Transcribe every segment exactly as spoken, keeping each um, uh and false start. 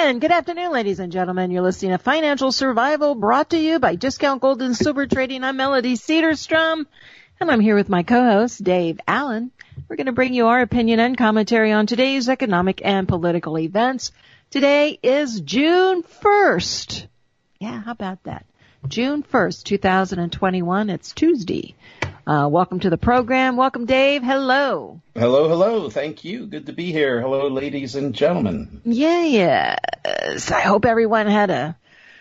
And good afternoon, ladies and gentlemen. You're listening to Financial Survival, brought to you by Discount Gold and Silver Trading. I'm Melody Cedarstrom, and I'm here with my co-host, Dave Allen. We're going to bring you our opinion and commentary on today's economic and political events. Today is June first. Yeah, how about that? June first, two thousand twenty-one. It's Tuesday. Uh, welcome to the program. Welcome, Dave. Hello. Hello, hello. Thank you. Good to be here. Hello, ladies and gentlemen. Yeah, yes. I hope everyone had a,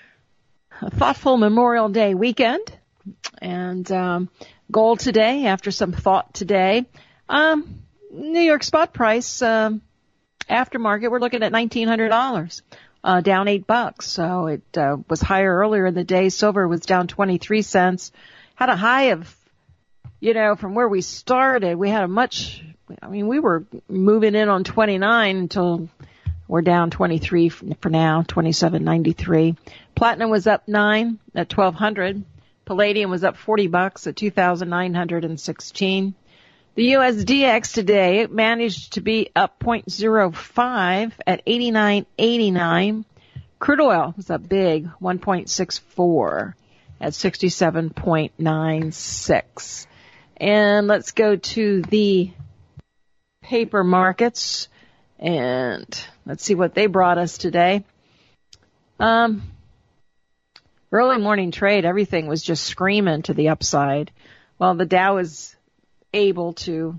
a thoughtful Memorial Day weekend. And um, gold today, after some thought today. Um, New York spot price, um, aftermarket, we're looking at nineteen hundred dollars, uh, down eight bucks. So it uh, was higher earlier in the day. Silver was down twenty-three cents. Had a high of, you know, from where we started, we had a much, I mean, we were moving in on twenty-nine until we're down twenty-three for now, twenty-seven ninety-three. Platinum was up nine at twelve hundred. Palladium was up forty bucks at two thousand nine hundred sixteen. The U S D X today managed to be up zero point zero five at eighty-nine eighty-nine. Crude oil was up big, one point six four at sixty-seven point nine six. And let's go to the paper markets, and let's see what they brought us today. Um, early morning trade, everything was just screaming to the upside. Well, the Dow was able to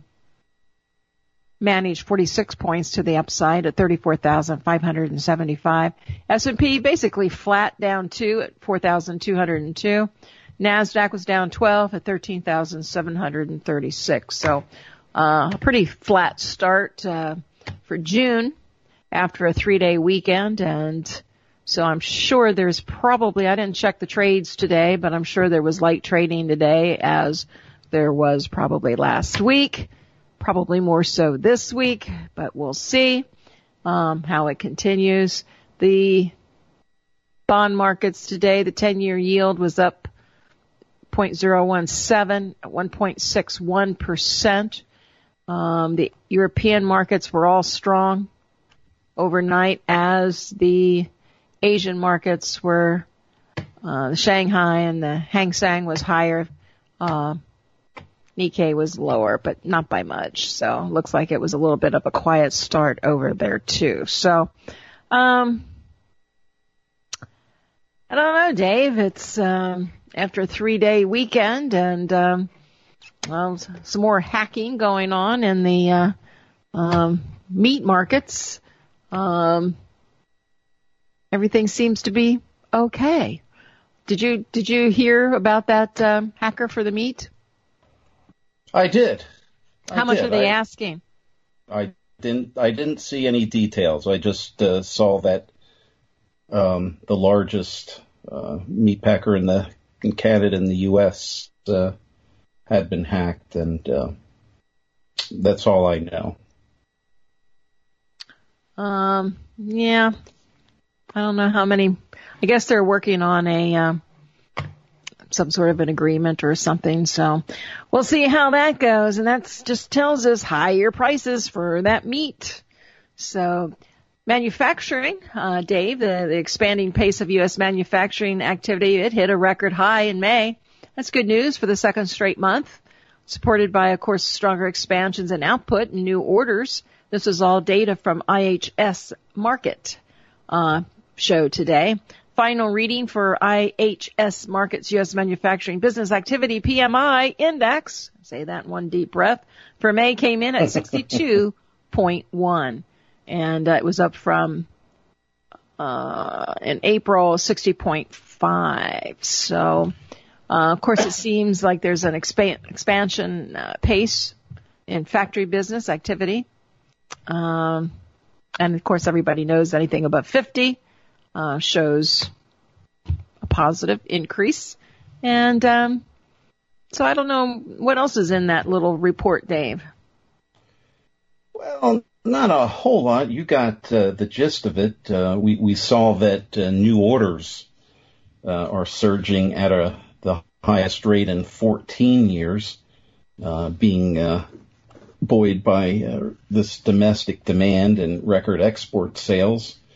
manage forty-six points to the upside at thirty-four thousand five hundred seventy-five. S and P basically flat, down two at four thousand two hundred two. NASDAQ was down twelve at thirteen thousand seven hundred thirty-six. So uh, a pretty flat start uh, for June after a three-day weekend. And so I'm sure there's probably, I didn't check the trades today, but I'm sure there was light trading today as there was probably last week, probably more so this week, but we'll see um, how it continues. The bond markets today, the ten-year yield was up zero point zero one seven at one point six one percent. Um, the European markets were all strong overnight, as the Asian markets were, uh, the Shanghai and the Hang Seng was higher. Uh, Nikkei was lower, but not by much. So looks like it was a little bit of a quiet start over there too. So, um, I don't know, Dave. It's, um, after a three-day weekend, and um, well, some more hacking going on in the uh, um, meat markets. Um, everything seems to be okay. Did you did you hear about that um, hacker for the meat? I did. I How much did. are they I, asking? I didn't. I didn't see any details. I just uh, saw that um, the largest uh, meat packer in the in Canada and the U S uh, had been hacked, and uh, that's all I know. Um, yeah. I don't know how many. I guess they're working on a uh, some sort of an agreement or something, so we'll see how that goes. And that just tells us higher prices for that meat. So manufacturing, uh, Dave, the, the expanding pace of U S manufacturing activity, it hit a record high in May. That's good news for the second straight month, supported by, of course, stronger expansions in output and new orders. This is all data from I H S Markit uh, show today. Final reading for I H S Markit's U S manufacturing business activity P M I index, say that in one deep breath, for May came in at sixty-two point one. And uh, it was up from, uh, in April, sixty point five. So, uh, of course, it seems like there's an expan- expansion uh, pace in factory business activity. Um, and, of course, everybody knows anything above fifty uh, shows a positive increase. And um, so I don't know what else is in that little report, Dave. Well, not a whole lot. You got uh, the gist of it. Uh, we, we saw that uh, new orders uh, are surging at a the highest rate in fourteen years, uh, being uh, buoyed by uh, this domestic demand and record export sales.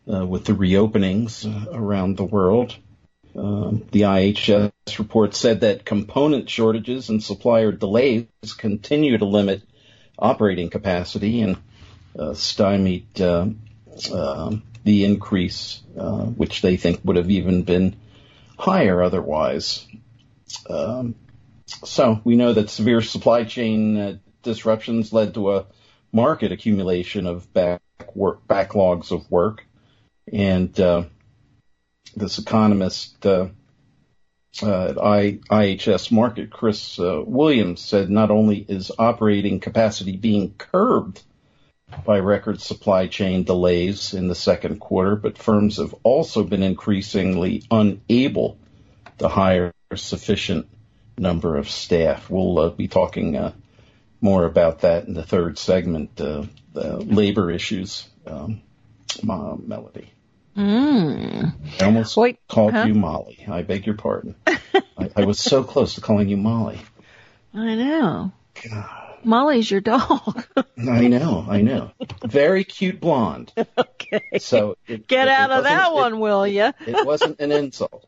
uh, with the reopenings around the world. Um, the I H S report said that component shortages and supplier delays continue to limit operating capacity and uh, stymied uh, uh, the increase, uh, which they think would have even been higher otherwise. Um, so we know that severe supply chain uh, disruptions led to a market accumulation of back work, backlogs of work. And uh, this economist uh, uh, at I, IHS Markit, Chris uh, Williams, said not only is operating capacity being curbed by record supply chain delays in the second quarter, but firms have also been increasingly unable to hire a sufficient number of staff. We'll uh, be talking uh, more about that in the third segment, uh, the labor issues, um, uh, Melody. Mm. I almost Wait, called huh? you Molly. I beg your pardon. I, I was so close to calling you Molly. I know. God. Molly's your dog. I know, I know. Very cute blonde. Okay. So it, Get it, out it of that it, one, will you? It wasn't an insult.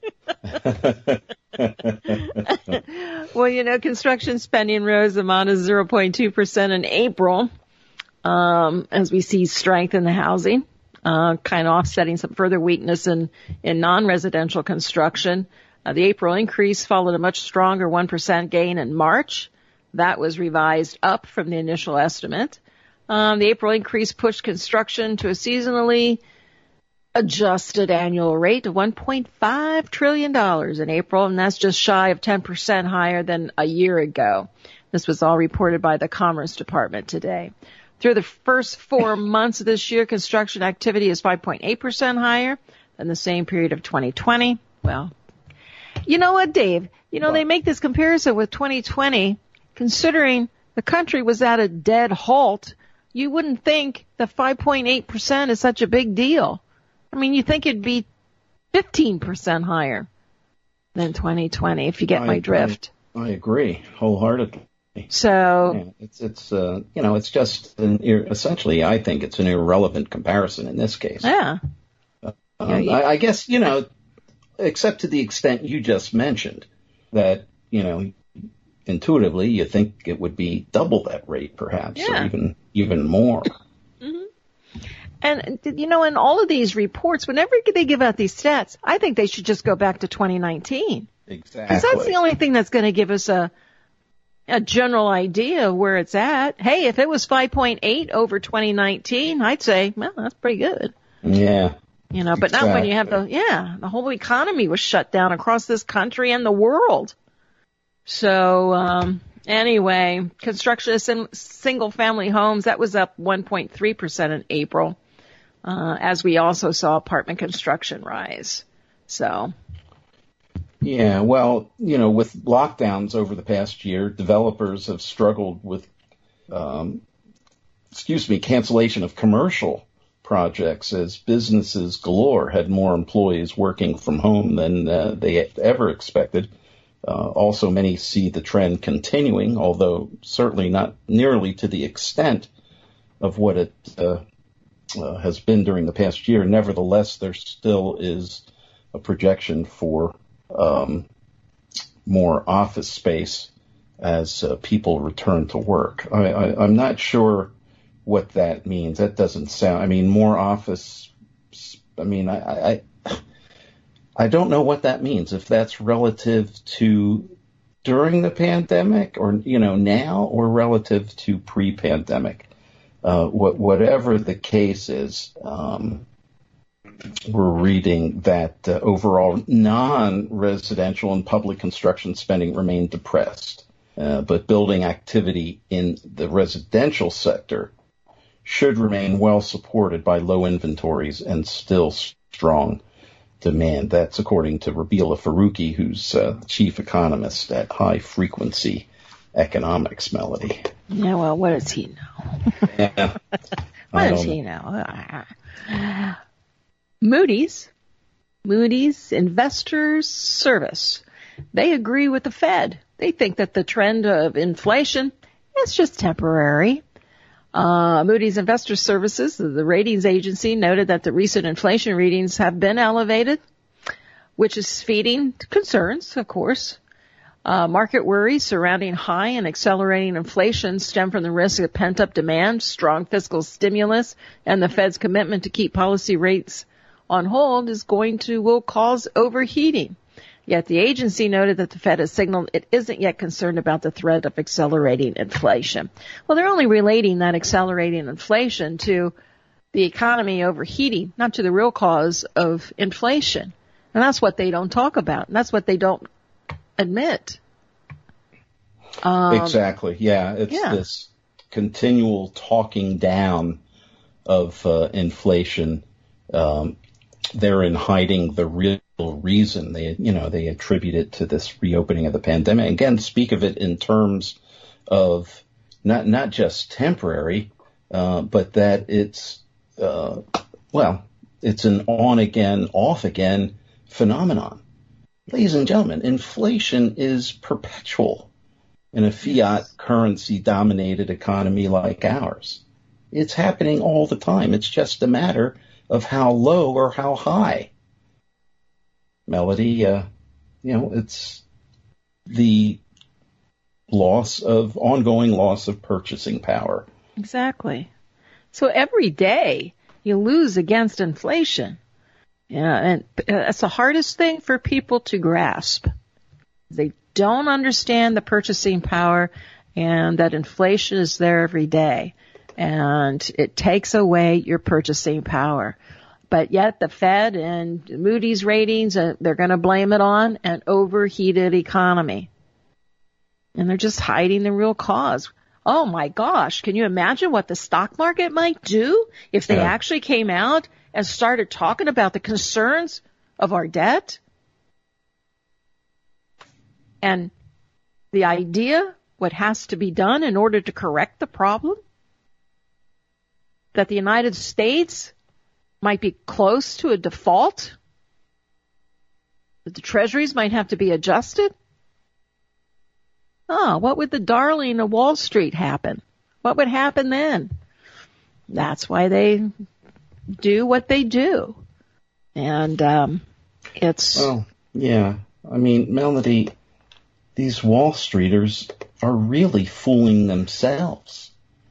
Well, you know, construction spending rose amount of zero point two percent in April, um, as we see strength in the housing, uh, kind of offsetting some further weakness in, in non-residential construction. Uh, the April increase followed a much stronger one percent gain in March. That was revised up from the initial estimate. Um, the April increase pushed construction to a seasonally adjusted annual rate of one point five trillion dollars in April, and that's just shy of ten percent higher than a year ago. This was all reported by the Commerce Department today. Through the first four months of this year, construction activity is five point eight percent higher than the same period of twenty twenty. Well, you know what, Dave? You know, they make this comparison with twenty twenty, considering the country was at a dead halt. You wouldn't think that five point eight percent is such a big deal. I mean, you think it'd be fifteen percent higher than twenty twenty, if you get I, my drift. I, I agree wholeheartedly. So, yeah, it's, it's, uh, you know, it's just an, essentially, I think it's an irrelevant comparison in this case. yeah. Um, Yeah, you- I, I guess, you know, except to the extent you just mentioned that, you know, intuitively you think it would be double that rate perhaps, Yeah. or even, even more. And, you know, in all of these reports, whenever they give out these stats, I think they should just go back to twenty nineteen. Exactly. Because that's the only thing that's going to give us a a general idea of where it's at. Hey, if it was five point eight over twenty nineteen, I'd say, well, that's pretty good. Yeah. You know, but not when you have the, yeah, the whole economy was shut down across this country and the world. So, um, anyway, construction of single family homes, that was up one point three percent in April, uh, as we also saw apartment construction rise. So. Yeah, well, you know, with lockdowns over the past year, developers have struggled with, um, excuse me, cancellation of commercial projects as businesses galore had more employees working from home than uh, they ever expected. Uh, also, many see the trend continuing, although certainly not nearly to the extent of what it uh, uh, has been during the past year. Nevertheless, there still is a projection for um, more office space as uh, people return to work. I, I, I'm not sure what that means. That doesn't sound, I mean, more office, I mean, I, I, I don't know what that means. If that's relative to during the pandemic or, you know, now or relative to pre-pandemic. Uh, what, whatever the case is, um, we're reading that uh, overall non-residential and public construction spending remained depressed, uh, but building activity in the residential sector should remain well supported by low inventories and still strong demand. That's according to Rabila Faruqi, who's uh, chief economist at High Frequency Economics, Melody. Yeah, well, what does he know? Yeah. What does he know? Moody's, Moody's Investors Service, they agree with the Fed. They think that the trend of inflation is just temporary. Uh, Moody's Investor Services, the ratings agency, noted that the recent inflation readings have been elevated, which is feeding concerns, of course. Uh, market worries surrounding high and accelerating inflation stem from the risk of pent-up demand, strong fiscal stimulus, and the Fed's commitment to keep policy rates on hold is going to will cause overheating. Yet the agency noted that the Fed has signaled it isn't yet concerned about the threat of accelerating inflation. Well, they're only relating that accelerating inflation to the economy overheating, not to the real cause of inflation. And that's what they don't talk about. And that's what they don't admit. Um, exactly. Yeah. It's yeah. this continual talking down of uh, inflation. Um, they're in hiding the real reason. They, you know, they attribute it to this reopening of the pandemic. Again, speak of it in terms of not not just temporary, uh, but that it's uh, well, it's an on again, off again phenomenon. Ladies and gentlemen, inflation is perpetual in a fiat currency dominated economy like ours. It's happening all the time. It's just a matter of how low or how high. Melody, uh, you know, it's the loss of, ongoing loss of purchasing power. Exactly. So every day you lose against inflation. Yeah, and it's the hardest thing for people to grasp. They don't understand the purchasing power and that inflation is there every day. And it takes away your purchasing power. But yet the Fed and Moody's ratings, uh, they're going to blame it on an overheated economy. And they're just hiding the real cause. Oh, my gosh. Can you imagine what the stock market might do if they yeah. actually came out and started talking about the concerns of our debt? And the idea, what has to be done in order to correct the problem? That the United States might be close to a default? That the treasuries might have to be adjusted? Oh, what would the darling of Wall Street happen? What would happen then? That's why they do what they do. And um, it's... Well, yeah. I mean, Melody, these Wall Streeters are really fooling themselves.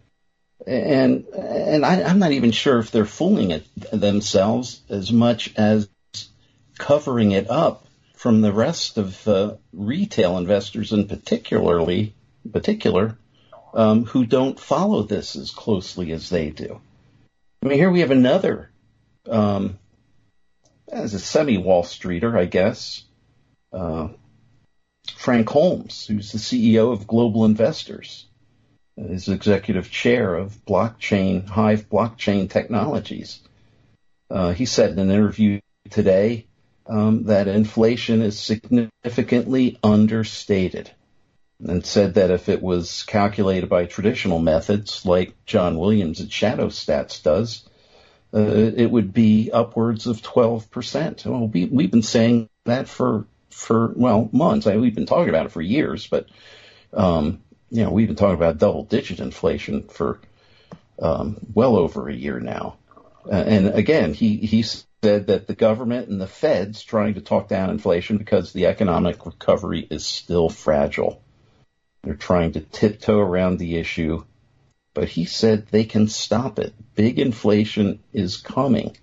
And and I, I'm not even sure if they're fooling it themselves as much as covering it up from the rest of uh, retail investors, in particularly particular, um, who don't follow this as closely as they do. I mean, here we have another, um, as a semi-Wall Streeter, I guess, uh, Frank Holmes, who's the C E O of Global Investors. Is executive chair of blockchain, Hive Blockchain Technologies. Uh, he said in an interview today um, that inflation is significantly understated, and said that if it was calculated by traditional methods like John Williams at Shadow Stats does, uh, it would be upwards of twelve percent. Well, we, we've been saying that for, for well, months. I mean, we've been talking about it for years, but um, you know, we've been talking about double-digit inflation for um, well over a year now. Uh, and again, he, he said that the government and the Fed's trying to talk down inflation because the economic recovery is still fragile. They're trying to tiptoe around the issue, but he said they can stop it. Big inflation is coming.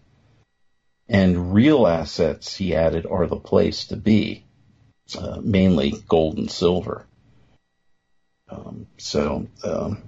And real assets, he added, are the place to be, uh, mainly gold and silver. Um, so, um,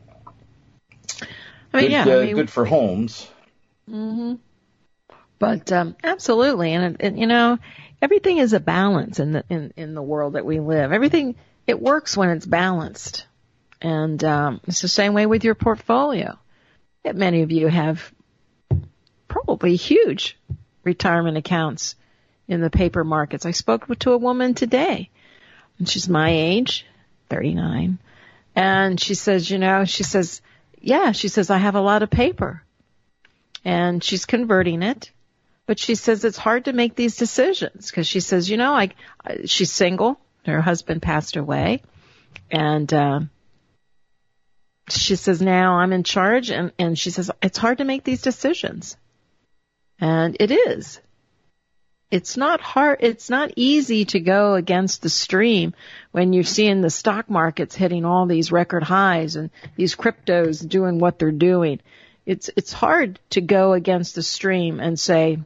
I mean, good, yeah, uh, I mean, good for Holmes. Mm-hmm. But um, absolutely, and, and you know, everything is a balance in the in, in the world that we live. Everything it works when it's balanced, and um, it's the same way with your portfolio. That many of you have probably huge retirement accounts in the paper markets. I spoke to a woman today, and she's my age, thirty-nine. And she says, you know, she says, yeah, she says, I have a lot of paper. And she's converting it. But she says it's hard to make these decisions because she says, you know, I, I she's single. Her husband passed away. And, uh, she says, now I'm in charge, and, and she says, it's hard to make these decisions. And it is. It's not hard. It's not easy to go against the stream when you're seeing the stock markets hitting all these record highs and these cryptos doing what they're doing. It's, it's hard to go against the stream and say,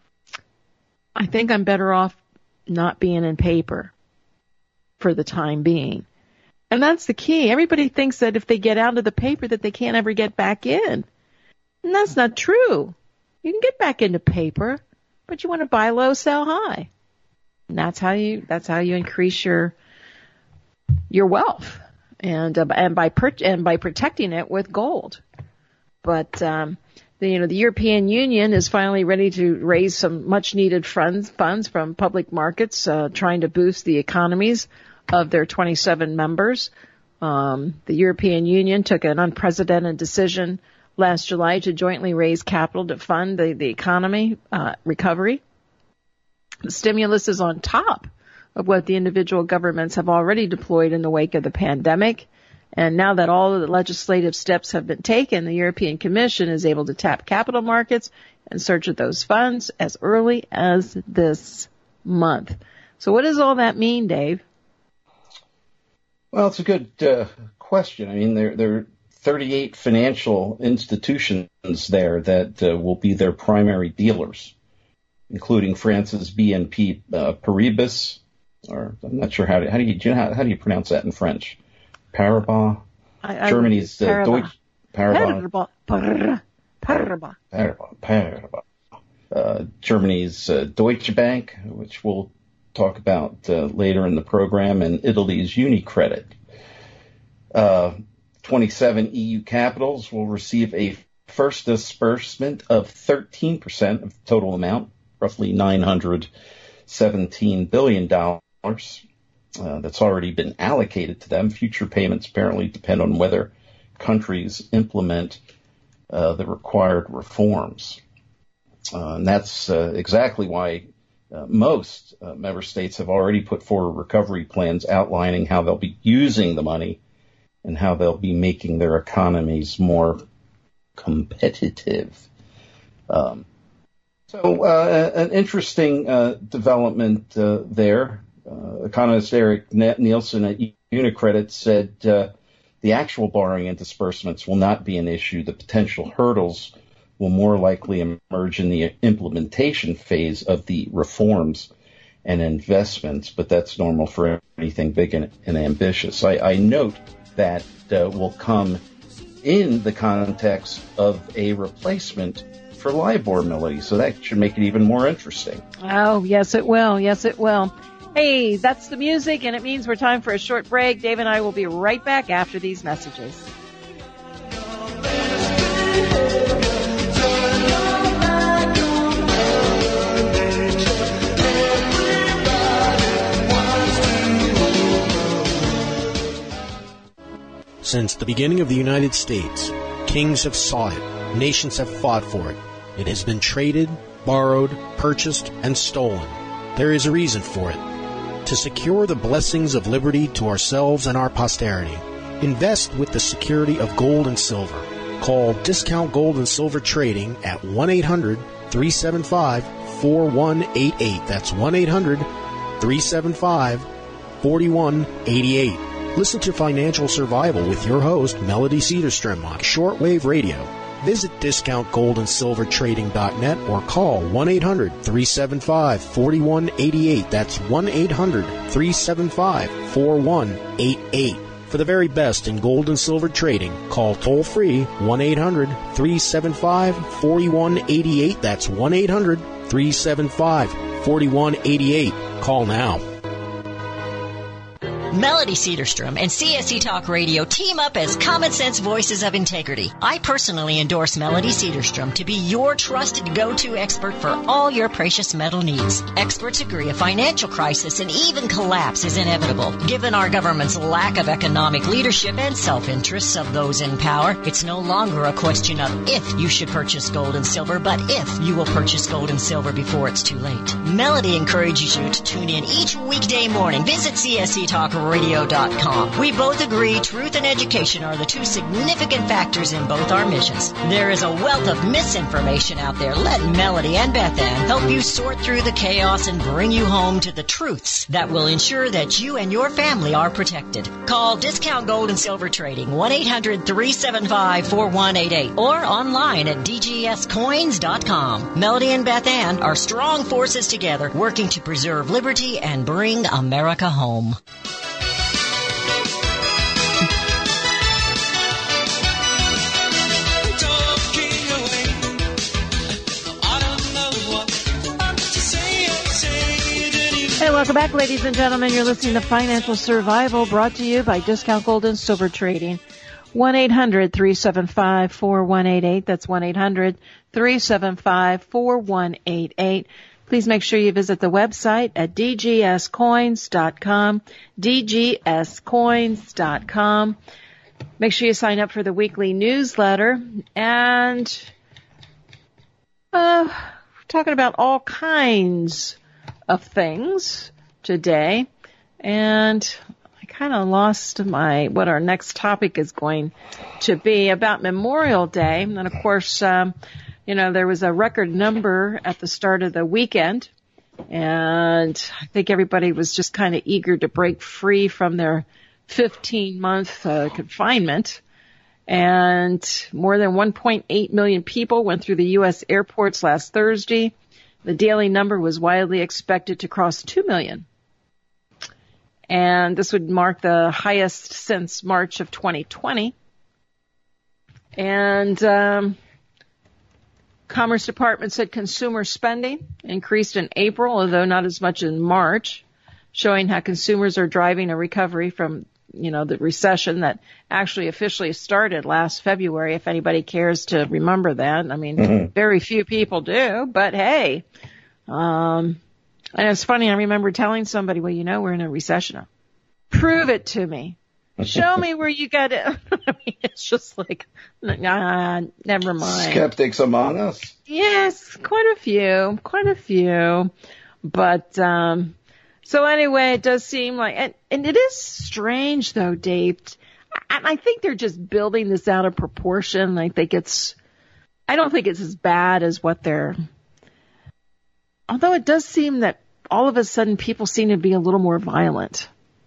I think I'm better off not being in paper for the time being. And that's the key. Everybody thinks that if they get out of the paper that they can't ever get back in. And that's not true. You can get back into paper, but you want to buy low, sell high. And that's how you, that's how you increase your, your wealth and, uh, and by, per, and by protecting it with gold. But, um, the, you know, the European Union is finally ready to raise some much needed funds, funds from public markets, uh, trying to boost the economies of their twenty-seven members. Um, the European Union took an unprecedented decision last July to jointly raise capital to fund the, the economy uh, recovery. The stimulus is on top of what the individual governments have already deployed in the wake of the pandemic. And now that all of the legislative steps have been taken, the European Commission is able to tap capital markets in search of those funds as early as this month. So what does all that mean, Dave? Well, it's a good uh, question. I mean, there, there are thirty-eight financial institutions there that uh, will be their primary dealers, including France's B N P uh, Paribas, or I'm not sure how to, how do you, do you know how, how do you pronounce that in French? Paribas. I, I, Germany's uh, Paribas. Deutsche Paribas. Paribas. Paribas. Paribas. Paribas. Uh, Germany's uh, Deutsche Bank, which we'll talk about uh, later in the program, and Italy's UniCredit. Uh, twenty-seven E U capitals will receive a first disbursement of thirteen percent of the total amount, roughly nine hundred seventeen billion dollars. Uh, that's already been allocated to them. Future payments apparently depend on whether countries implement uh, the required reforms. Uh, and that's uh, exactly why uh, most uh, member states have already put forward recovery plans outlining how they'll be using the money and how they'll be making their economies more competitive. Um, so uh, an interesting uh, development uh, there. Uh, economist Eric Nielsen at UniCredit said uh, the actual borrowing and disbursements will not be an issue. The potential hurdles will more likely emerge in the implementation phase of the reforms and investments, but that's normal for anything big and, and ambitious. I, I note that uh, will come in the context of a replacement for LIBOR, Melody, so that should make it even more interesting. Oh, yes, it will. Yes, it will. Hey, that's the music, and it means we're time for a short break. Dave and I will be right back after these messages. Since the beginning of the United States, kings have sought it, nations have fought for it. It has been traded, borrowed, purchased, and stolen. There is a reason for it. To secure the blessings of liberty to ourselves and our posterity, invest with the security of gold and silver. Call Discount Gold and Silver Trading at one eight hundred three seven five four one eight eight. That's one eight hundred three seven five four one eight eight. Listen to Financial Survival with your host, Melody Cedarstrom, on shortwave radio. Visit discount gold and silver trading dot net or call one eight hundred three seven five four one eight eight. That's one eight hundred three seven five four one eight eight. For the very best in gold and silver trading, call toll-free one eight hundred three seven five four one eight eight. That's one eight hundred three seven five four one eight eight. Call now. Melody Cedarstrom and C S C Talk Radio team up as common sense voices of integrity. I personally endorse Melody Cedarstrom to be your trusted go-to expert for all your precious metal needs. Experts agree a financial crisis and even collapse is inevitable. Given our government's lack of economic leadership and self-interests of those in power, it's no longer a question of if you should purchase gold and silver, but if you will purchase gold and silver before it's too late. Melody encourages you to tune in each weekday morning. Visit C S C Talk radio dot com. We both agree truth and education are the two significant factors in both our missions. There is a wealth of misinformation out there. Let Melody and Beth Ann help you sort through the chaos and bring you home to the truths that will ensure that you and your family are protected. Call Discount Gold and Silver Trading, one eight hundred three seven five four one eight eight, or online at d g s coins dot com. Melody and Beth Ann are strong forces together, working to preserve liberty and bring America home. Hey, welcome back, ladies and gentlemen. You're listening to Financial Survival, brought to you by Discount Gold and Silver Trading. one eight hundred three seven five four one eight eight. That's one eight hundred three seven five four one eight eight. Please make sure you visit the website at d g s coins dot com, d g s coins dot com. Make sure you sign up for the weekly newsletter. And uh, we're talking about all kinds of things today, and I kind of lost my what our next topic is going to be about Memorial Day. And of course, um, you know, there was a record number at the start of the weekend, and I think everybody was just kind of eager to break free from their fifteen month uh, confinement. And more than one point eight million people went through the U S airports last Thursday. The daily number was widely expected to cross two million. And this would mark the highest since March of twenty twenty. And um, Commerce Department said consumer spending increased in April, although not as much in March, showing how consumers are driving a recovery from, you know, the recession that actually officially started last February, if anybody cares to remember that. I mean, mm-hmm. very few people do, but hey. Um, and it's funny, I remember telling somebody, well, you know, we're in a recession. Prove it to me. Show me where you got it. I mean, it's just like, nah, never mind. Skeptics among us. Yes, quite a few, quite a few. But, um, so anyway, it does seem like, and, and it is strange though, Dave. I, I think they're just building this out of proportion. I think it's, I don't think it's as bad as what they're, although it does seem that all of a sudden people seem to be a little more violent.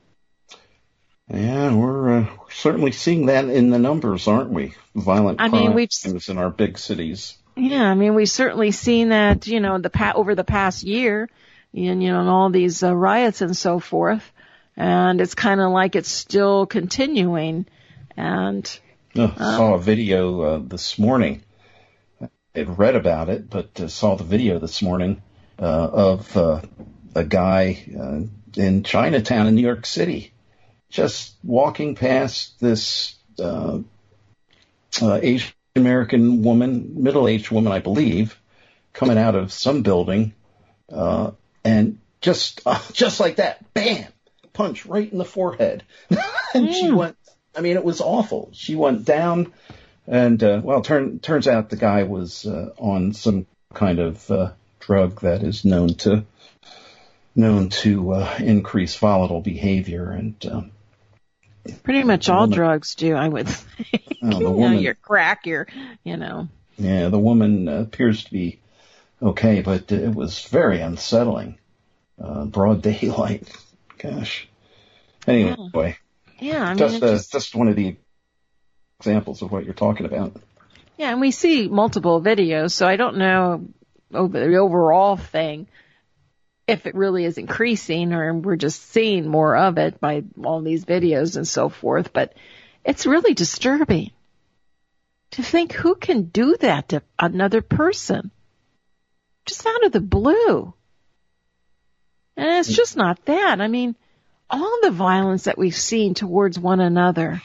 Yeah, we're uh, certainly seeing that in the numbers, aren't we? Violent I mean, we've, crimes in our big cities. Yeah, I mean, we've certainly seen that, you know, the pa- over the past year, and, you know, and all these uh, riots and so forth. And it's kind of like it's still continuing. And I uh, saw a video uh, this morning. I had read about it, but uh, saw the video this morning uh, of uh, a guy uh, in Chinatown in New York City, just walking past this uh, uh, Asian American woman, middle-aged woman, I believe, coming out of some building, uh, and just uh, just like that, bam, punch right in the forehead. And mm. she went, I mean, it was awful. She went down, and, uh, well, turn, turns out the guy was uh, on some kind of uh, drug that is known to known to uh, increase volatile behavior, and um, pretty much all woman, drugs do, I would think. Oh, the woman, you know, your crack, your, you know. Yeah, the woman uh, appears to be okay, but uh, it was very unsettling. Uh, broad daylight. Gosh. Anyway. Yeah, yeah I mean, just, uh, just, just one of the examples of what you're talking about. Yeah, and we see multiple videos, so I don't know over the overall thing if it really is increasing or we're just seeing more of it by all these videos and so forth. But it's really disturbing to think who can do that to another person just out of the blue. And it's just not that. I mean, all the violence that we've seen towards one another,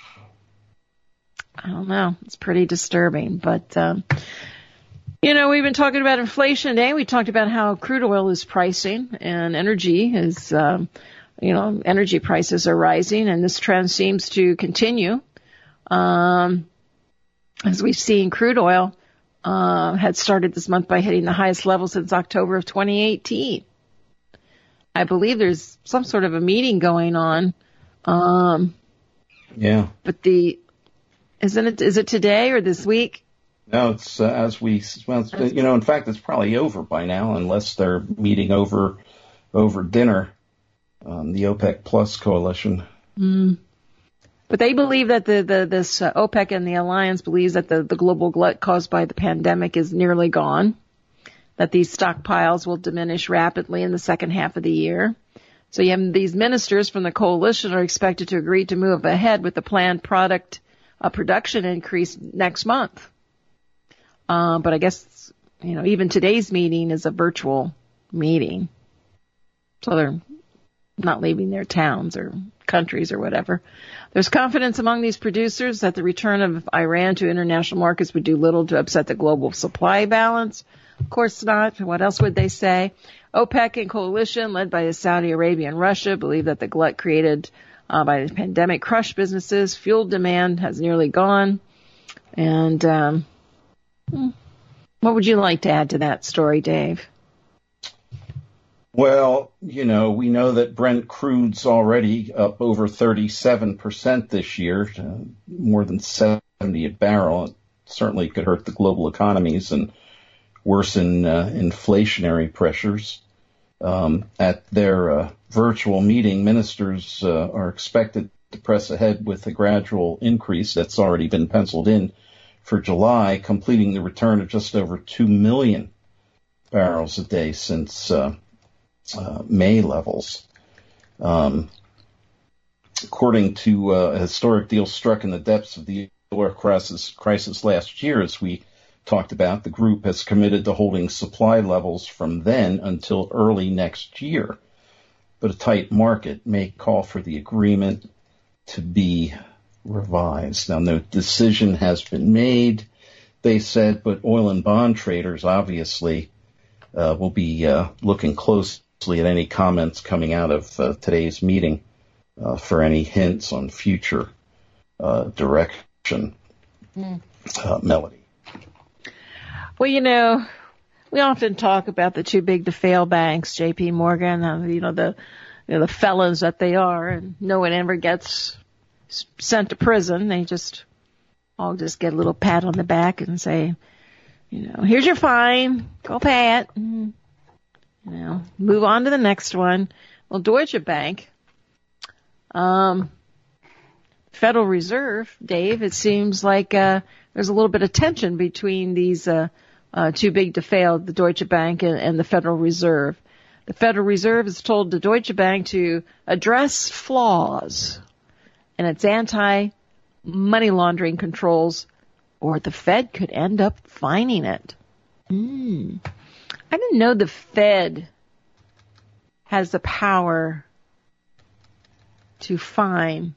I don't know, it's pretty disturbing. But, um, you know, we've been talking about inflation today. We talked about how crude oil is pricing and energy is, um, you know, energy prices are rising, and this trend seems to continue. Um, as we've seen, crude oil uh, had started this month by hitting the highest level since October of twenty eighteen. I believe there's some sort of a meeting going on Um, yeah. But the, isn't it, is it today or this week? No, it's uh, as we, well, it's, you know, in fact, it's probably over by now, unless they're meeting over over dinner, um, the OPEC Plus coalition. Mm. But they believe that the, the this uh, OPEC and the alliance believes that the, the global glut caused by the pandemic is nearly gone, that these stockpiles will diminish rapidly in the second half of the year. So you have these ministers from the coalition are expected to agree to move ahead with the planned product uh, production increase next month. Uh, but I guess, you know, even today's meeting is a virtual meeting. So they're not leaving their towns or countries or whatever. There's confidence among these producers that the return of Iran to international markets would do little to upset the global supply balance. Of course not. What else would they say? OPEC and coalition led by Saudi Arabia and Russia believe that the glut created uh, by the pandemic crushed businesses. Fuel demand has nearly gone. And, um, what would you like to add to that story, Dave? Well, you know, we know that Brent crude's already up over thirty-seven percent this year, uh, more than seventy a barrel. It certainly could hurt the global economies and worsen uh, inflationary pressures. Um, at their uh, virtual meeting, ministers uh, are expected to press ahead with a gradual increase that's already been penciled in for July, completing the return of just over two million barrels a day since uh, uh, May levels. Um, according to uh, a historic deal struck in the depths of the oil crisis, crisis last year, as we talked about, the group has committed to holding supply levels from then until early next year. But a tight market may call for the agreement to be revised. Now, no decision has been made, they said, but oil and bond traders obviously uh, will be uh, looking closely at any comments coming out of uh, today's meeting uh, for any hints on future uh, direction. Mm. Uh, Melody. Well, you know, we often talk about the too big to fail banks, J P Morgan, uh, you know, the you know, the felons that they are, and no one ever gets sent to prison. They just all just get a little pat on the back and say, you know, here's your fine, go pay it, and, you know, move on to the next one. Well, Deutsche Bank, um, Federal Reserve, Dave, it seems like uh, there's a little bit of tension between these uh, uh, too big to fail, the Deutsche Bank and, and the Federal Reserve. The Federal Reserve has told the Deutsche Bank to address flaws in its anti-money laundering controls, or the Fed could end up fining it. Mm. I didn't know the Fed has the power to fine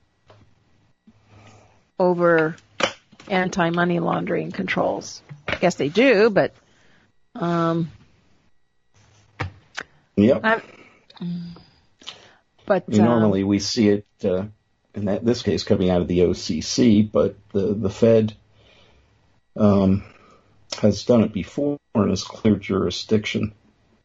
over anti-money laundering controls. I guess they do, but um, yep. I'm, but I mean, um, normally we see it uh, in that, this case coming out of the O C C, but the the Fed um, has done it before and has clear jurisdiction.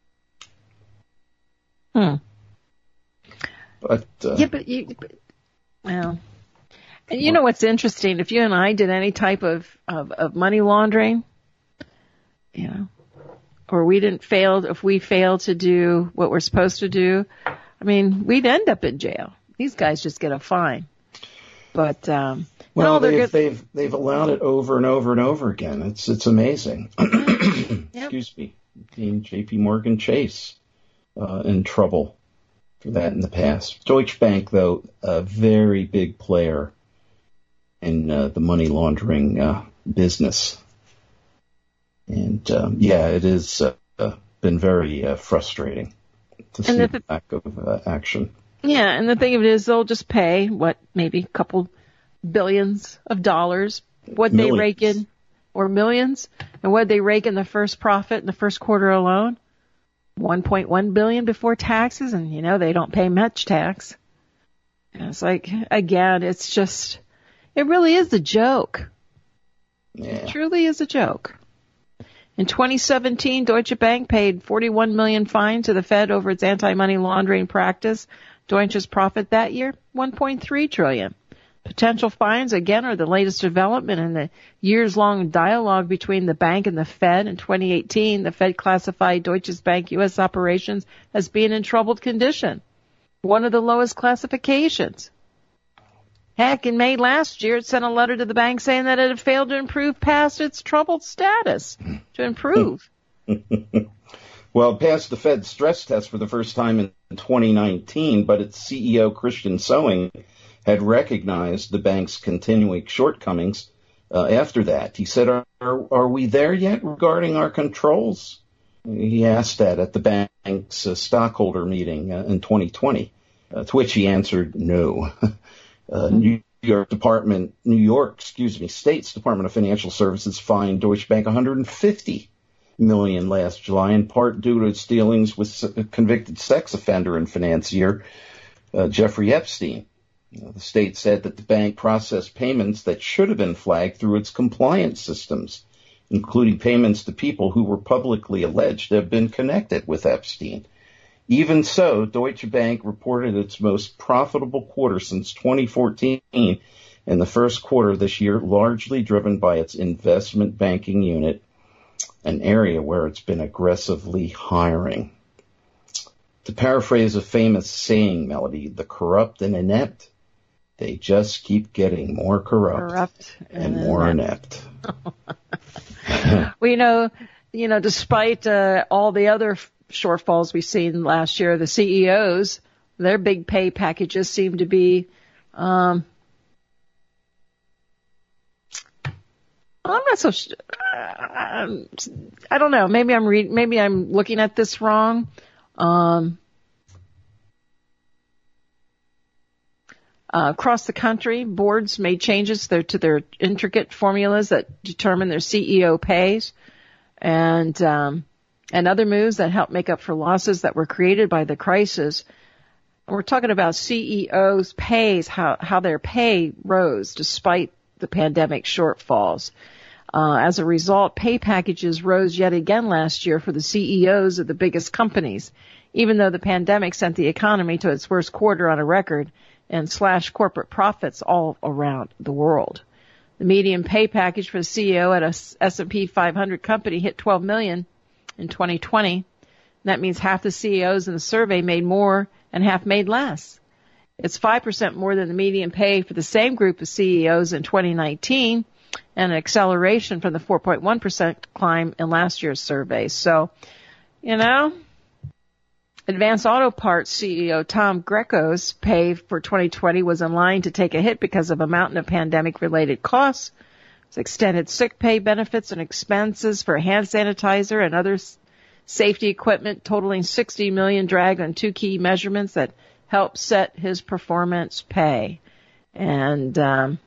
Hmm. But uh, yeah, but you, but, well. And you know what's interesting? If you and I did any type of, of, of money laundering, you know, or we didn't fail, if we failed to do what we're supposed to do, I mean, we'd end up in jail. These guys just get a fine. But, um, well, no, they've, good. they've, they've allowed it over and over and over again. It's, it's amazing. Yep. Excuse me. Team J P Morgan Chase, uh, in trouble for that in the past. Deutsche Bank, though, a very big player in uh, the money laundering uh, business. And, um, yeah, it has uh, uh, been very uh, frustrating to see the lack of uh, action. Yeah, and the thing of it is they'll just pay, what, maybe a couple billions of dollars, what millions. They rake in, or millions, and what they rake in the first profit in the first quarter alone? one point one billion dollars before taxes, and, you know, they don't pay much tax. And it's like, again, it's just... It really is a joke. Yeah. It truly is a joke. In twenty seventeen, Deutsche Bank paid forty-one million dollars fine to the Fed over its anti-money laundering practice. Deutsche's profit that year, one point three trillion dollars. Potential fines, again, are the latest development in the years-long dialogue between the bank and the Fed. In twenty eighteen, the Fed classified Deutsche Bank U S operations as being in troubled condition, one of the lowest classifications. Heck, in May last year, it sent a letter to the bank saying that it had failed to improve past its troubled status. To improve. Well, it passed the Fed stress test for the first time in twenty nineteen, but its C E O, Christian Sewing, had recognized the bank's continuing shortcomings uh, after that. He said, are, are we there yet regarding our controls? He asked that at the bank's uh, stockholder meeting uh, in twenty twenty, uh, to which he answered no. uh, New York Department, New York, excuse me, State's Department of Financial Services fined Deutsche Bank one hundred fifty million dollars last July, in part due to its dealings with a convicted sex offender and financier uh, Jeffrey Epstein. The state said that the bank processed payments that should have been flagged through its compliance systems, including payments to people who were publicly alleged to have been connected with Epstein. Even so, Deutsche Bank reported its most profitable quarter since twenty fourteen in the first quarter of this year, largely driven by its investment banking unit, an area where it's been aggressively hiring. To paraphrase a famous saying, Melody, the corrupt and inept, they just keep getting more corrupt, corrupt and, and more inept. Well, you know, you know, despite uh, all the other f- shortfalls we've seen last year, the C E Os, their big pay packages seem to be, um, I'm not so, sh- I, I don't know. Maybe I'm read, maybe I'm looking at this wrong. Um, Uh, across the country, boards made changes to their, to their intricate formulas that determine their C E O pays, and um, and other moves that help make up for losses that were created by the crisis. And we're talking about C E Os' pays, how how their pay rose despite the pandemic shortfalls. Uh, as a result, pay packages rose yet again last year for the C E Os of the biggest companies, even though the pandemic sent the economy to its worst quarter on a record and slashed corporate profits all around the world. The median pay package for the C E O at a S and P five hundred company hit twelve million dollars in twenty twenty. That means half the C E Os in the survey made more and half made less. It's five percent more than the median pay for the same group of C E Os in twenty nineteen, and an acceleration from the four point one percent climb in last year's survey. So, you know, Advance Auto Parts C E O Tom Greco's pay for twenty twenty was in line to take a hit because of a mountain of pandemic-related costs. It's extended sick pay benefits and expenses for hand sanitizer and other safety equipment totaling sixty million dollars drag on two key measurements that help set his performance pay. And um,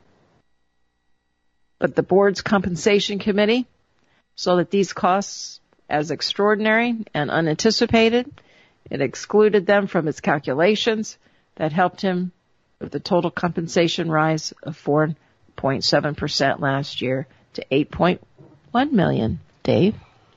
but the board's compensation committee saw that these costs as extraordinary and unanticipated. It excluded them from its calculations that helped him with the total compensation rise of four point seven percent last year to eight point one million dollars. Dave?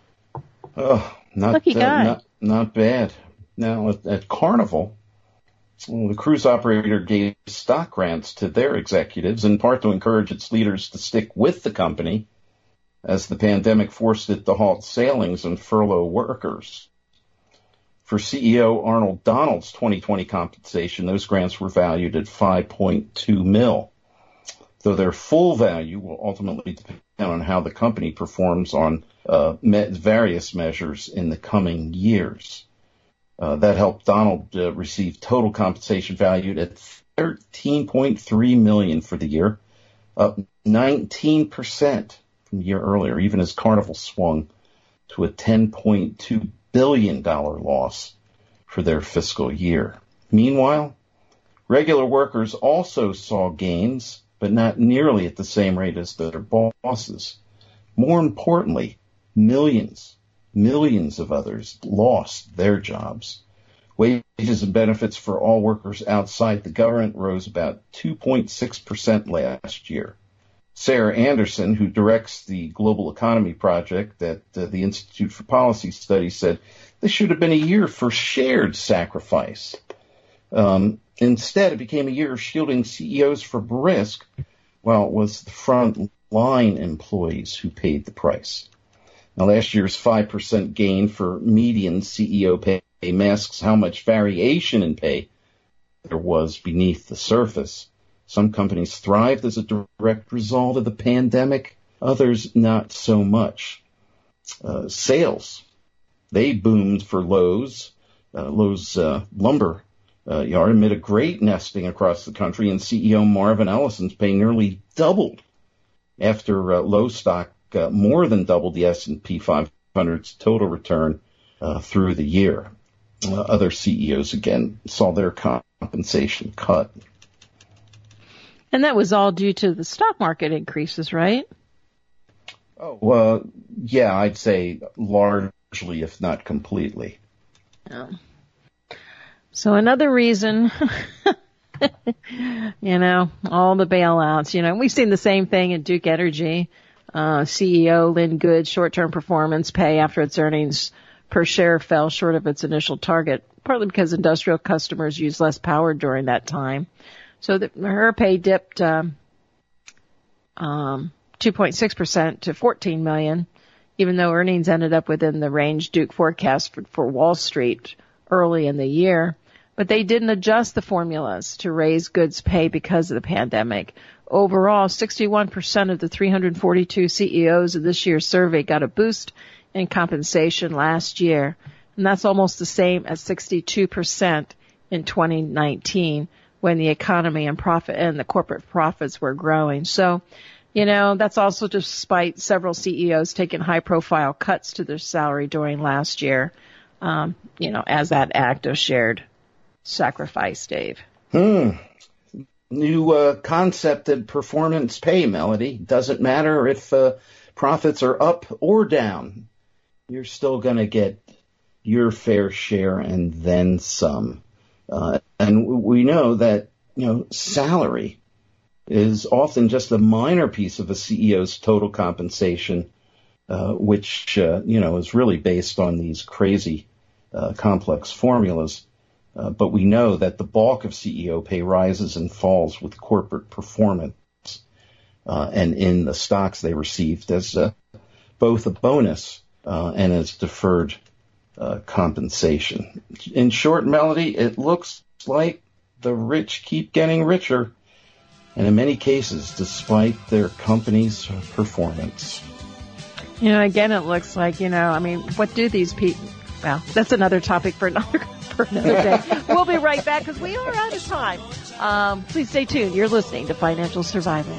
Oh, not, Lucky guy. Uh, not, not bad. Now, at, at Carnival, well, the cruise operator gave stock grants to their executives, in part to encourage its leaders to stick with the company as the pandemic forced it to halt sailings and furlough workers. For C E O Arnold Donald's twenty twenty compensation, those grants were valued at five point two mil, though their full value will ultimately depend on how the company performs on uh, various measures in the coming years. Uh, that helped Donald uh, receive total compensation valued at thirteen point three million dollars for the year, up nineteen percent from the year earlier, even as Carnival swung to a ten point two billion dollars loss for their fiscal year. Meanwhile, regular workers also saw gains, but not nearly at the same rate as their bosses. More importantly, millions, millions of others lost their jobs. Wages and benefits for all workers outside the government rose about two point six percent last year. Sarah Anderson, who directs the Global Economy Project at uh, the Institute for Policy Studies, said this should have been a year for shared sacrifice. Um, instead, it became a year of shielding C E Os from risk, while it was the front line employees who paid the price. Now, last year's five percent gain for median C E O pay masks how much variation in pay there was beneath the surface. Some companies thrived as a direct result of the pandemic, others not so much. Uh, sales, they boomed for Lowe's. Uh, Lowe's uh, lumber uh, yard amid a great nesting across the country, and C E O Marvin Ellison's pay nearly doubled after uh, Lowe's stock uh, more than doubled the S and P five hundred's total return uh, through the year. Uh, other C E Os, again, saw their compensation cut. And that was all due to the stock market increases, right? Oh, uh, yeah, I'd say largely, if not completely. Oh. So another reason, you know, all the bailouts, you know, we've seen the same thing at Duke Energy. Uh, C E O Lynn Good's short-term performance pay after its earnings per share fell short of its initial target, partly because industrial customers used less power during that time. So the, her pay dipped um, um, two point six percent to fourteen million dollars, even though earnings ended up within the range Duke forecast for, for Wall Street early in the year. But they didn't adjust the formulas to raise Good's pay because of the pandemic. Overall, sixty-one percent of the three hundred forty-two C E Os of this year's survey got a boost in compensation last year, and that's almost the same as sixty-two percent in twenty nineteen. When the economy and profit and the corporate profits were growing. So, you know, that's also despite several C E Os taking high profile cuts to their salary during last year, um, you know, as that act of shared sacrifice, Dave. Hmm. New uh, concept in performance pay, Melody. Doesn't matter if uh, profits are up or down. You're still going to get your fair share and then some. Uh, and we know that, you know, salary is often just a minor piece of a C E O's total compensation, uh, which, uh, you know, is really based on these crazy, uh, complex formulas. Uh, but we know that the bulk of C E O pay rises and falls with corporate performance, uh, and in the stocks they received as uh, both a bonus uh, and as deferred Uh, compensation. In short, Melody, it looks like the rich keep getting richer, and in many cases, despite their company's performance. You know, again, it looks like, you know, I mean, what do these people, well, that's another topic for another, for another day. We'll be right back because we are out of time. Um, please stay tuned. You're listening to Financial Survival.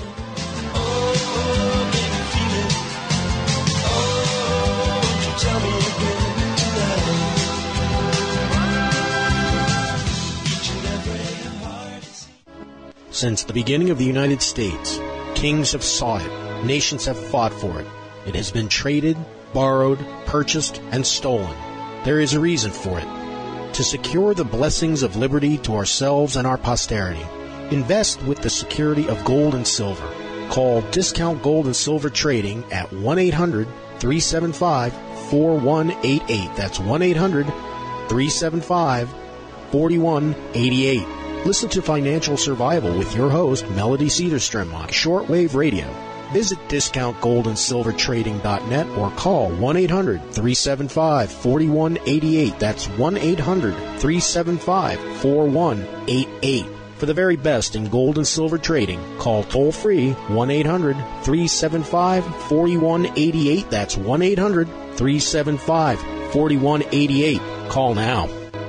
Since the beginning of the United States, kings have sought it, nations have fought for it. It has been traded, borrowed, purchased, and stolen. There is a reason for it. To secure the blessings of liberty to ourselves and our posterity, invest with the security of gold and silver. Call Discount Gold and Silver Trading at one eight hundred three seven five four one eight eight. That's one eight hundred three seven five four one eight eight. Listen to Financial Survival with your host, Melody Cedarstrom, on shortwave radio. Visit discount gold and silver trading dot net or call one eight hundred three seven five four one eight eight. That's one eight hundred three seven five four one eight eight. For the very best in gold and silver trading, call toll-free one eight hundred three seven five four one eight eight. That's one eight hundred three seven five four one eight eight. Call now.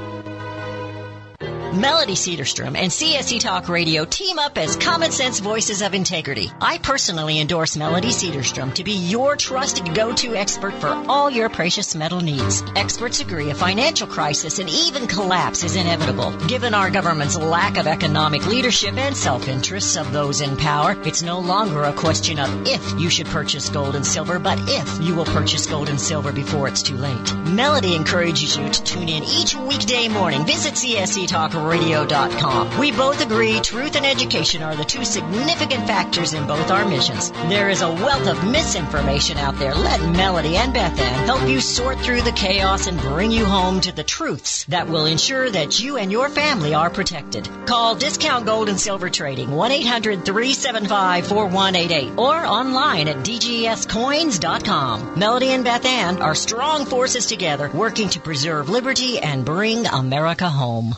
Melody Cedarstrom and C S C Talk Radio team up as common sense voices of integrity. I personally endorse Melody Cedarstrom to be your trusted go-to expert for all your precious metal needs. Experts agree a financial crisis and even collapse is inevitable. Given our government's lack of economic leadership and self-interests of those in power, it's no longer a question of if you should purchase gold and silver, but if you will purchase gold and silver before it's too late. Melody encourages you to tune in each weekday morning. Visit C S C Talk radio dot com. We both agree truth and education are the two significant factors in both our missions. There is a wealth of misinformation out there. Let Melody and Beth Ann help you sort through the chaos and bring you home to the truths that will ensure that you and your family are protected. Call Discount Gold and Silver Trading, one eight hundred three seven five four one eight eight, or online at d g s coins dot com. Melody and Beth Ann are strong forces together, working to preserve liberty and bring America home.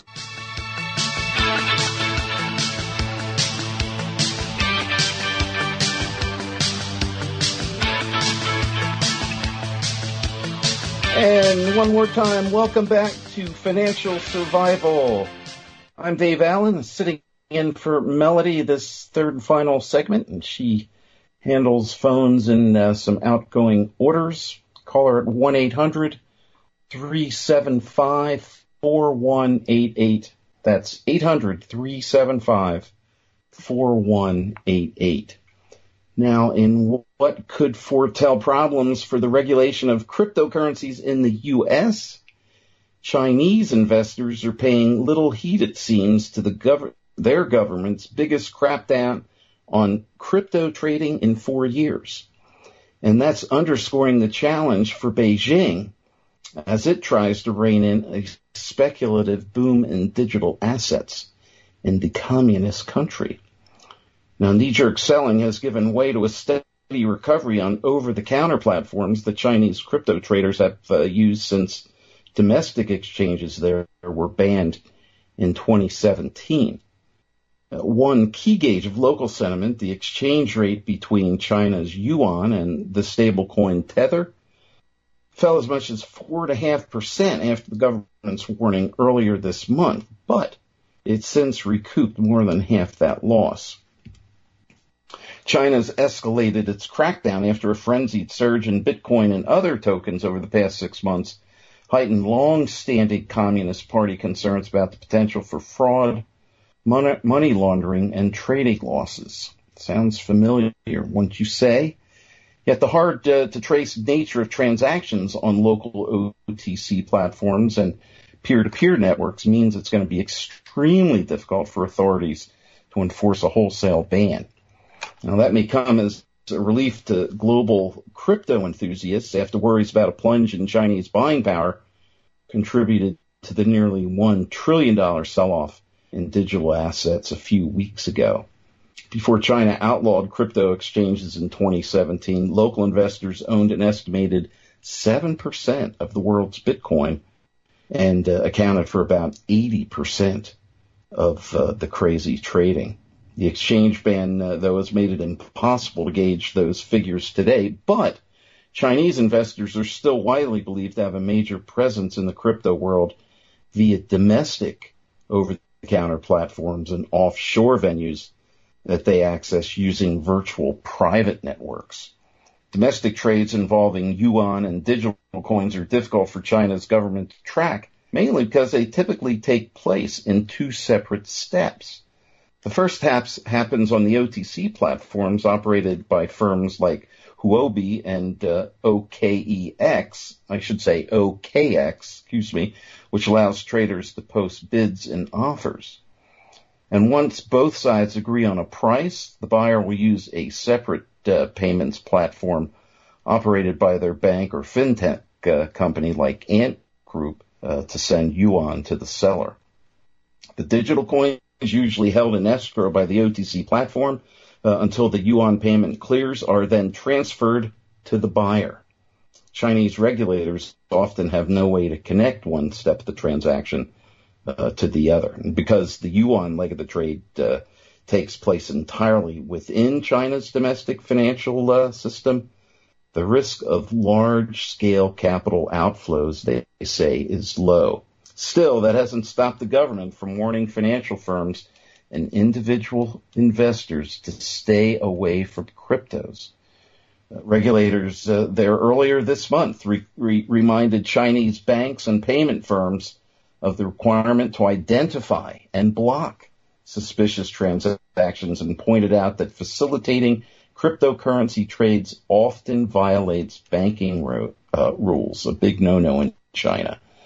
And one more time, welcome back to Financial Survival. I'm Dave Allen, sitting in for Melody this third and final segment, and she handles phones and uh, some outgoing orders. Call her at one eight hundred three seven five four one eight eight. That's eight hundred three seven five four one eight eight. Now, in what could foretell problems for the regulation of cryptocurrencies in the U S, Chinese investors are paying little heed, it seems, to the gov- their government's biggest crackdown on crypto trading in four years. And that's underscoring the challenge for Beijing as it tries to rein in a speculative boom in digital assets in the communist country. Now, knee-jerk selling has given way to a steady recovery on over-the-counter platforms that Chinese crypto traders have uh, used since domestic exchanges there were banned in twenty seventeen. Uh, one key gauge of local sentiment, the exchange rate between China's yuan and the stablecoin Tether, fell as much as four point five percent after the government's warning earlier this month, but it's since recouped more than half that loss. China's escalated its crackdown after a frenzied surge in Bitcoin and other tokens over the past six months, heightened long-standing Communist Party concerns about the potential for fraud, money, money laundering, and trading losses. Sounds familiar, wouldn't you say? Yet the hard-to-trace nature of transactions on local O T C platforms and peer-to-peer networks means it's going to be extremely difficult for authorities to enforce a wholesale ban. Now, that may come as a relief to global crypto enthusiasts after worries about a plunge in Chinese buying power contributed to the nearly one trillion dollars sell-off in digital assets a few weeks ago. Before China outlawed crypto exchanges in twenty seventeen, local investors owned an estimated seven percent of the world's Bitcoin and uh, accounted for about eighty percent of uh, the crazy trading. The exchange ban, uh, though, has made it impossible to gauge those figures today, but Chinese investors are still widely believed to have a major presence in the crypto world via domestic over-the-counter platforms and offshore venues that they access using virtual private networks. Domestic trades involving yuan and digital coins are difficult for China's government to track, mainly because they typically take place in two separate steps. The first haps, happens on the O T C platforms operated by firms like Huobi and uh, O K E X, I should say O K X, excuse me, which allows traders to post bids and offers. And once both sides agree on a price, the buyer will use a separate uh, payments platform operated by their bank or fintech uh, company like Ant Group uh, to send yuan to the seller. The digital coin is usually held in escrow by the O T C platform uh, until the yuan payment clears, are then transferred to the buyer. Chinese regulators often have no way to connect one step of the transaction uh, to the other. And because the yuan leg of the trade uh, takes place entirely within China's domestic financial uh, system, the risk of large-scale capital outflows, they say, is low. Still, that hasn't stopped the government from warning financial firms and individual investors to stay away from cryptos. Uh, regulators uh, there earlier this month re- re- reminded Chinese banks and payment firms of the requirement to identify and block suspicious transactions and pointed out that facilitating cryptocurrency trades often violates banking ro- uh, rules, a big no-no in China.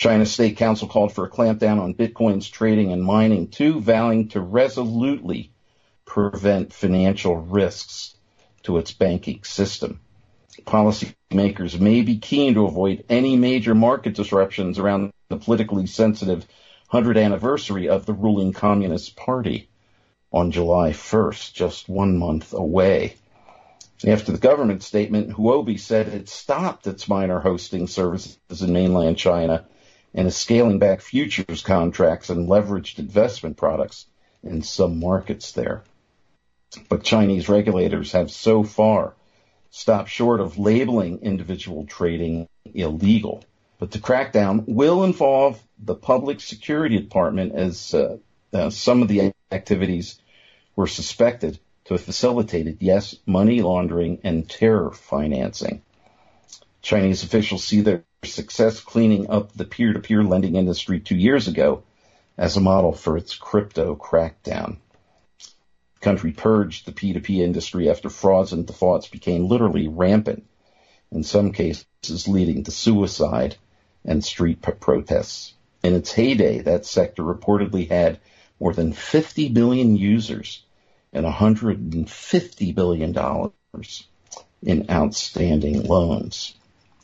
China's State Council called for a clampdown on Bitcoin's trading and mining, too, vowing to resolutely prevent financial risks to its banking system. Policymakers may be keen to avoid any major market disruptions around the politically sensitive one hundredth anniversary of the ruling Communist Party on July first, just one month away. After the government statement, Huobi said it stopped its miner hosting services in mainland China and is scaling back futures contracts and leveraged investment products in some markets there. But Chinese regulators have so far stopped short of labeling individual trading illegal. But the crackdown will involve the Public Security Department, as uh, uh, some of the activities were suspected to have facilitated, yes, money laundering and terror financing. Chinese officials see their success cleaning up the peer-to-peer lending industry two years ago as a model for its crypto crackdown. The country purged the P two P industry after frauds and defaults became literally rampant, in some cases leading to suicide and street p- protests. In its heyday, that sector reportedly had more than fifty million users and one hundred fifty billion dollars in outstanding loans.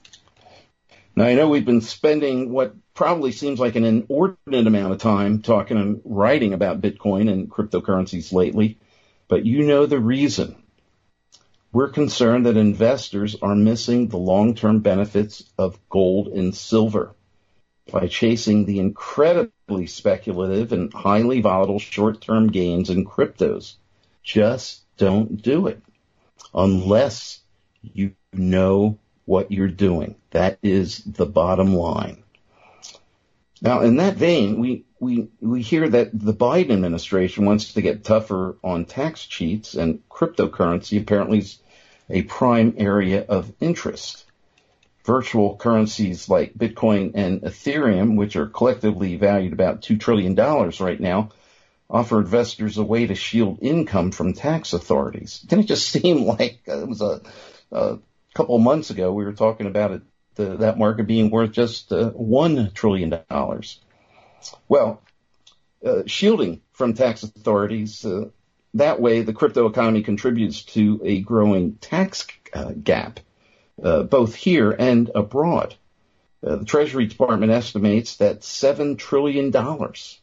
Now, I know we've been spending what probably seems like an inordinate amount of time talking and writing about Bitcoin and cryptocurrencies lately, but you know the reason. We're concerned that investors are missing the long-term benefits of gold and silver by chasing the incredibly speculative and highly volatile short-term gains in cryptos. Just don't do it unless you know what you're doing. That is the bottom line. Now, in that vein, we, we, we hear that the Biden administration wants to get tougher on tax cheats, and cryptocurrency apparently is a prime area of interest. Virtual currencies like Bitcoin and Ethereum, which are collectively valued about two trillion dollars right now, offer investors a way to shield income from tax authorities. Didn't it just seem like it was a, a couple of months ago we were talking about it, the, that market being worth just uh, one trillion dollars? Well, uh, shielding from tax authorities, uh, that way the crypto economy contributes to a growing tax uh, gap, uh, both here and abroad. Uh, the Treasury Department estimates that seven trillion dollars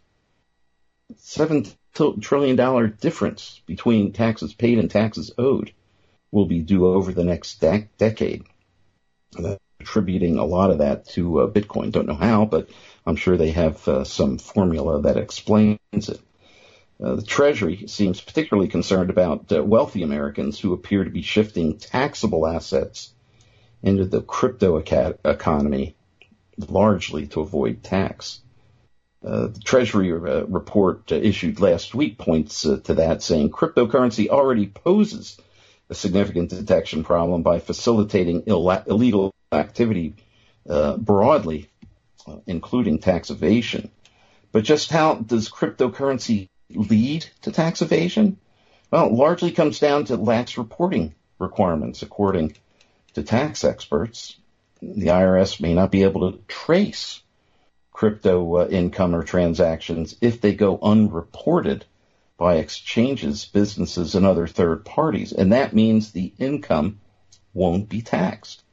Seven trillion dollar difference between taxes paid and taxes owed will be due over the next de- decade. Uh, attributing a lot of that to uh, Bitcoin. Don't know how, but I'm sure they have uh, some formula that explains it. Uh, the Treasury seems particularly concerned about uh, wealthy Americans who appear to be shifting taxable assets into the crypto eca- economy, largely to avoid tax. Uh, the Treasury uh, report uh, issued last week points uh, to that, saying cryptocurrency already poses a significant detection problem by facilitating Ill- illegal activity uh, broadly, uh, including tax evasion. But just how does cryptocurrency lead to tax evasion? Well, it largely comes down to lax reporting requirements, according to tax experts. The I R S may not be able to trace crypto uh, income or transactions if they go unreported by exchanges, businesses, and other third parties. And that means the income won't be taxed.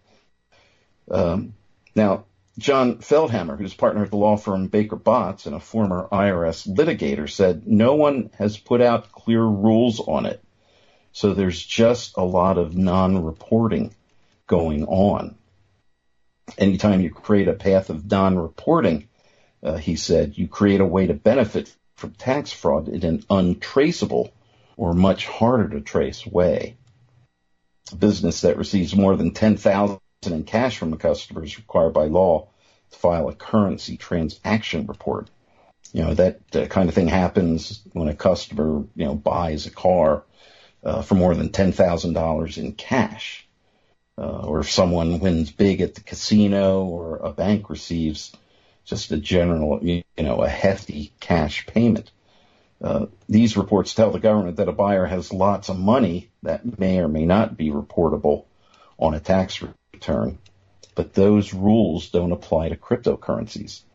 Um, now, John Feldhammer, who's partner at the law firm Baker Botts and a former I R S litigator, said no one has put out clear rules on it. So there's just a lot of non-reporting going on. Anytime you create a path of non-reporting, Uh, he said, you create a way to benefit from tax fraud in an untraceable or much harder to trace way. A business that receives more than ten thousand dollars in cash from a customer is required by law to file a currency transaction report. You know, that uh, kind of thing happens when a customer, you know, buys a car uh, for more than ten thousand dollars in cash. Uh, or if someone wins big at the casino, or a bank receives just a general, you know, a hefty cash payment. Uh, these reports tell the government that a buyer has lots of money that may or may not be reportable on a tax return, but those rules don't apply to cryptocurrencies.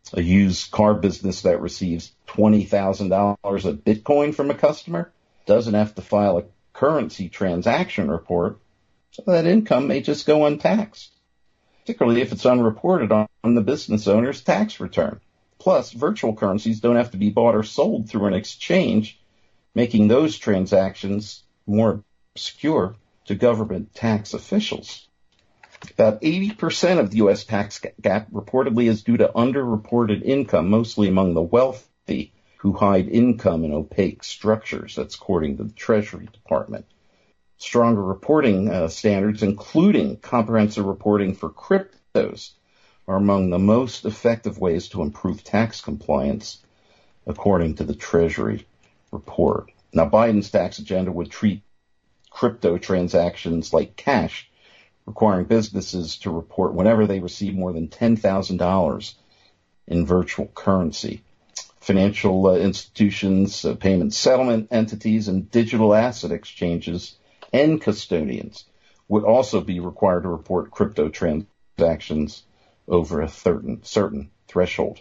A used car business that receives twenty thousand dollars of Bitcoin from a customer doesn't have to file a currency transaction report, so that income may just go untaxed, particularly if it's unreported on the business owner's tax return. Plus, virtual currencies don't have to be bought or sold through an exchange, making those transactions more obscure to government tax officials. About eighty percent of the U S tax gap reportedly is due to underreported income, mostly among the wealthy who hide income in opaque structures. That's according to the Treasury Department. Stronger reporting uh, standards, including comprehensive reporting for cryptos, are among the most effective ways to improve tax compliance, according to the Treasury report. Now, Biden's tax agenda would treat crypto transactions like cash, requiring businesses to report whenever they receive more than ten thousand dollars in virtual currency. Financial uh, institutions, uh, payment settlement entities, and digital asset exchanges and custodians would also be required to report crypto transactions over a certain, certain threshold.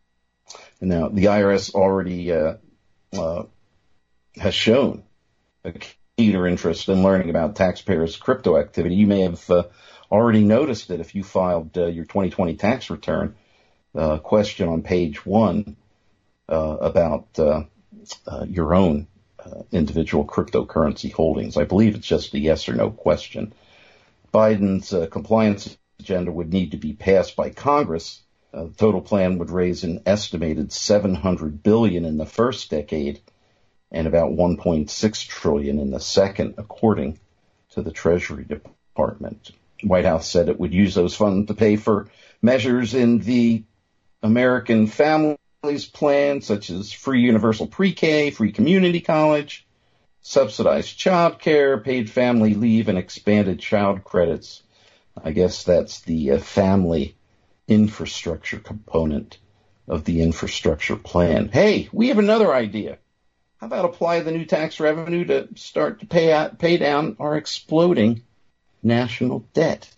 And now, the I R S already uh, uh, has shown a keener interest in learning about taxpayers' crypto activity. You may have uh, already noticed it if you filed uh, your twenty twenty tax return. Uh, question on page one uh, about uh, uh, your own uh, individual cryptocurrency holdings. I believe it's just a yes or no question. Biden's uh, compliance agenda would need to be passed by Congress. Uh, the total plan would raise an estimated seven hundred billion dollars in the first decade and about one point six trillion dollars in the second, according to the Treasury Department. The White House said it would use those funds to pay for measures in the American Families Plan, such as free universal pre-K, free community college, subsidized child care, paid family leave, and expanded child credits. I guess that's the uh, family infrastructure component of the infrastructure plan. Hey, we have another idea. How about apply the new tax revenue to start to pay out, pay down our exploding national debt?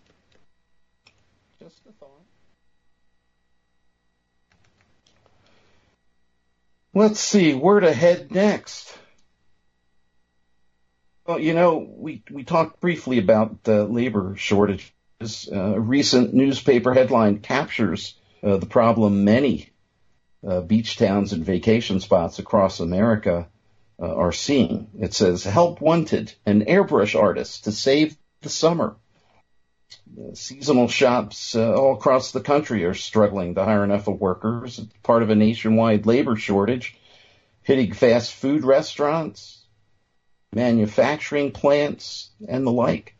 Just a thought. Let's see, where to head next. Well, you know, we, we talked briefly about the labor shortages. Uh, a recent newspaper headline captures uh, the problem many uh, beach towns and vacation spots across America uh, are seeing. It says, help wanted, an airbrush artist to save the summer. Uh, seasonal shops uh, all across the country are struggling to hire enough of workers. It's part of a nationwide labor shortage, hitting fast food restaurants, manufacturing plants, and the like.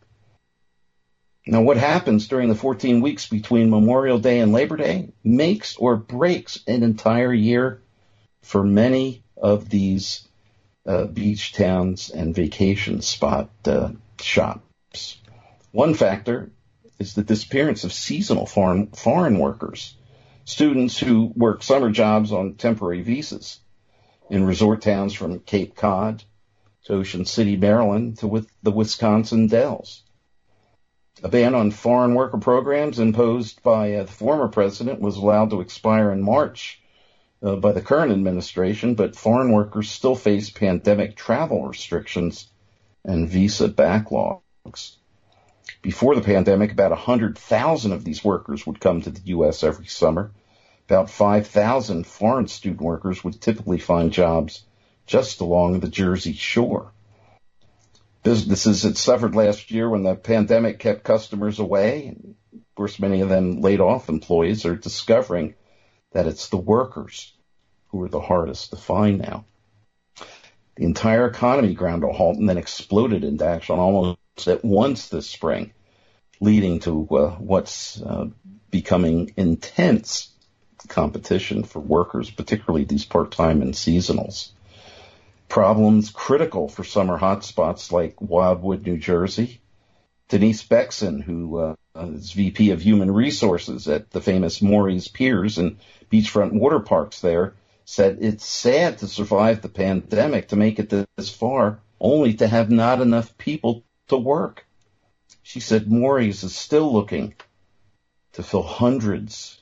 Now, what happens during the fourteen weeks between Memorial Day and Labor Day makes or breaks an entire year for many of these uh, beach towns and vacation spot uh, shops. One factor is the disappearance of seasonal foreign, foreign workers, students who work summer jobs on temporary visas in resort towns from Cape Cod to Ocean City, Maryland, to with the Wisconsin Dells. A ban on foreign worker programs imposed by uh, the former president was allowed to expire in March uh, by the current administration, but foreign workers still face pandemic travel restrictions and visa backlogs. Before the pandemic, about one hundred thousand of these workers would come to the U S every summer. About five thousand foreign student workers would typically find jobs just along the Jersey Shore. Businesses had suffered last year when the pandemic kept customers away. And of course, many of them laid off employees are discovering that it's the workers who are the hardest to find now. The entire economy ground to a halt and then exploded into action almost at once this spring, leading to uh, what's uh, becoming intense competition for workers, particularly these part-time and seasonals. Problems critical for summer hotspots like Wildwood, New Jersey. Denise Bexon, who uh, is V P of Human Resources at the famous Morey's Piers and beachfront water parks there, said it's sad to survive the pandemic, to make it this far, only to have not enough people to work. She said Morey's is still looking to fill hundreds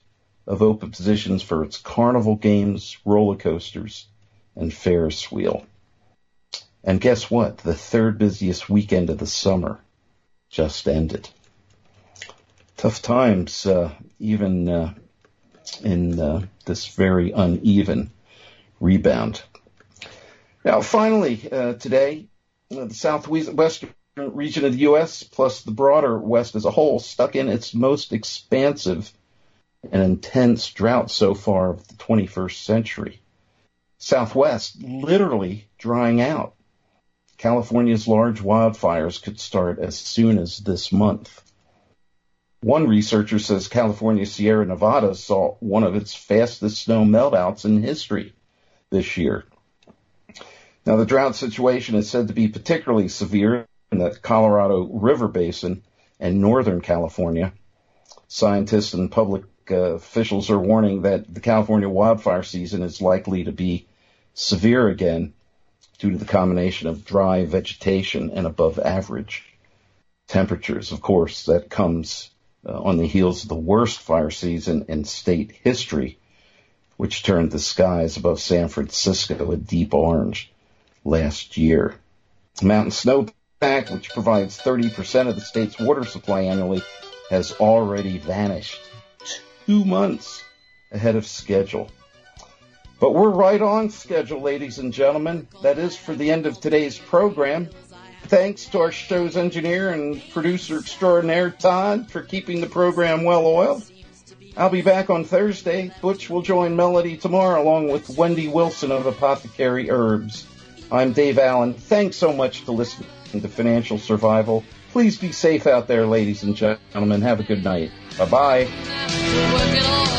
of open positions for its carnival games, roller coasters, and Ferris wheel. And guess what? The third busiest weekend of the summer just ended. Tough times, uh, even uh, in uh, this very uneven rebound. Now, finally, uh, today, uh, the southwestern region of the U S, plus the broader West as a whole, stuck in its most expansive and intense drought so far of the twenty-first century. Southwest literally drying out. California's large wildfires could start as soon as this month. One researcher says California's Sierra Nevada saw one of its fastest snow meltouts in history this year. Now, the drought situation is said to be particularly severe in the Colorado River Basin and northern California. Scientists and public uh, officials are warning that the California wildfire season is likely to be severe again due to the combination of dry vegetation and above average temperatures. Of course, that comes uh, on the heels of the worst fire season in state history, which turned the skies above San Francisco a deep orange last year. Mountain snowpack, which provides thirty percent of the state's water supply annually, has already vanished two months ahead of schedule. But we're right on schedule, ladies and gentlemen. That is for the end of today's program. Thanks to our show's engineer and producer extraordinaire, Todd, for keeping the program well-oiled. I'll be back on Thursday. Butch will join Melody tomorrow, along with Wendy Wilson of Apothecary Herbs. I'm Dave Allen. Thanks so much for listening to Financial Survival. Please be safe out there, ladies and gentlemen. Have a good night. Bye-bye.